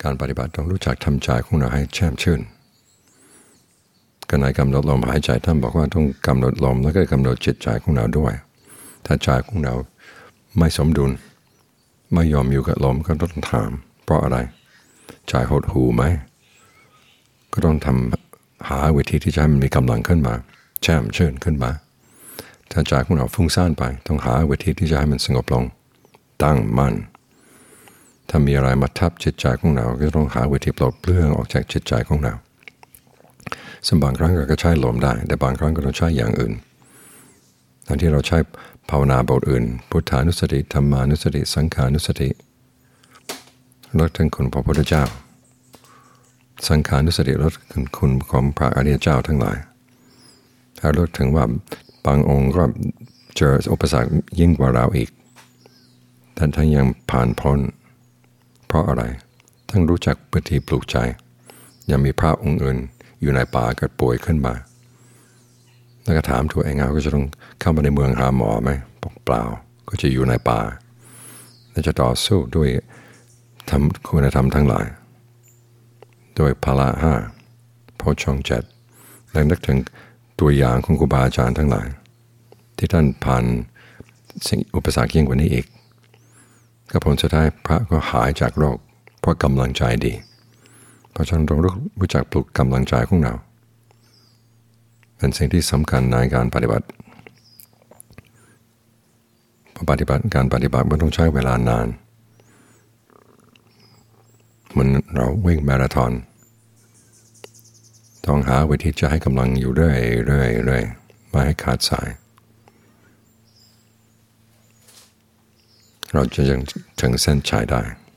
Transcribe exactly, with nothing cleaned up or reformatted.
การปฏิบัติต้องรู้จักทำใจของเราให้แช่มชื่นก็ในกำหนดลมหายใจท่านบอกว่าต้องกำหนดลมแล้วก็กำหนดจิตใจของเราด้วยถ้าใจของเราไม่สมดุลไม่ยอมอยู่กับลมก็ต้องถามเพราะอะไรใจหดหู่ไหมก็ต้องทำหาวิธีที่จะให้มันมีกำลังขึ้นมาแช่มชื่นขึ้นมาถ้าใจของเราฟุ้งซ่านไปต้องหาวิธีที่จะให้มันสงบลงตั้งมั่นถ้ามีอะไรมาทับจิตใจของเราก็ต้องหาวิธีปลดเปลื้องออกจากจิตใจของเราซึ่งบางครั้งเราก็ใช้ลมได้แต่บางครั้งก็ต้องใช้อย่างอื่นตอนที่เราใช้ภาวนาบทอื่นพุทธานุสติธรรมานุสติสังขานุสติระลึกถึงคุณพระพุทธเจ้าสังขานุสติระลึกถึงคุณของพระอริยเจ้าทั้งหลายถ้าระลึกถึงว่าบางองค์ก็เจออุปสรรคยิ่งกว่าเราอีกท่านทั้งยังผ่านพ้นเพราะอะไรทั้งรู้จักวิธีปลูกใจยังมีพระองค์อื่นอยู่ในป่าเกิดป่วยขึ้นมาแล้วก็ถามตัวเองเอาก็จะต้องเข้ามาในเมืองหาหมอไหมเปล่าก็จะอยู่ในป่าและจะต่อสู้ด้วยทำคุณธรรมทั้งหลายโดยพละห้าโพชฌงค์เจ็ดและนึกถึงตัวอย่างของครูบาอาจารย์ทั้งหลายที่ท่านผ่านสิ่งอุปสรรคยิ่งกว่านี้อีกก็ผลสุดท้ายพระก็หายจากโรคเพราะกำลังใจดีเพราะฉะนั้นต้องรู้จักปลุกกำลังใจของเราเป็นสิ่งที่สำคัญในการปฏิบัติปฏิบัติการปฏิบัติมันต้องใช้เวลานานเหมือนเราวิ่งมาราธอนต้องหาวิธีจะให้กำลังอยู่เรื่อยเรื่อยเรื่อยไม่ให้ขาดสายเราจะยังถึงเส้นชัยได้